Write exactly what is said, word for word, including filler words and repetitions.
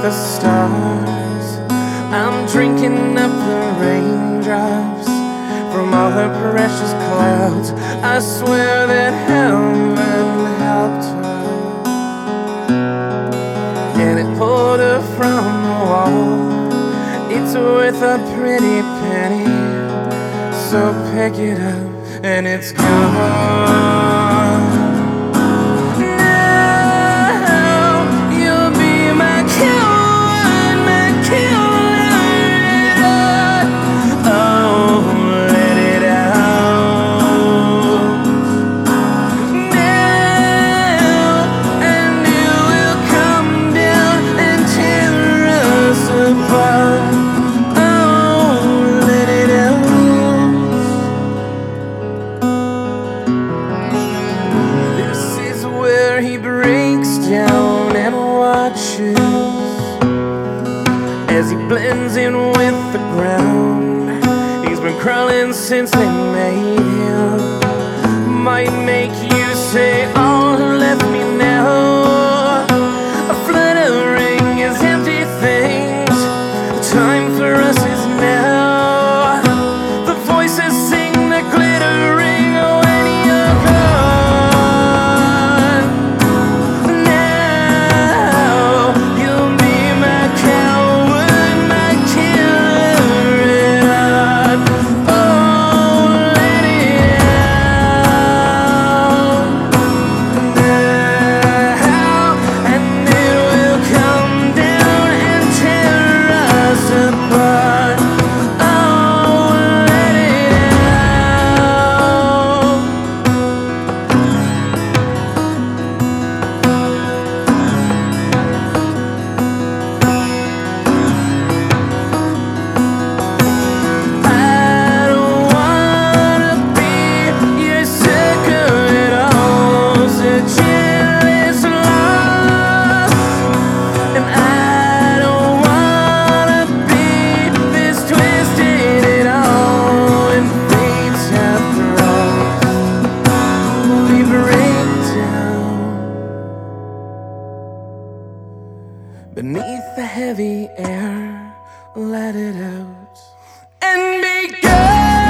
the stars. I'm drinking up the raindrops from all the precious clouds. I swear that heaven helped her, and it pulled her from the wall. It's worth a pretty penny, so pick it up and it's gone. He breaks down and watches as he blends in with the ground. He's been crawling since they made him. Might make you say, all who left me now are fluttering as empty things. The time for us is now. The voices sing the glittering when you're gone. Beneath the heavy air, let it out and be gone.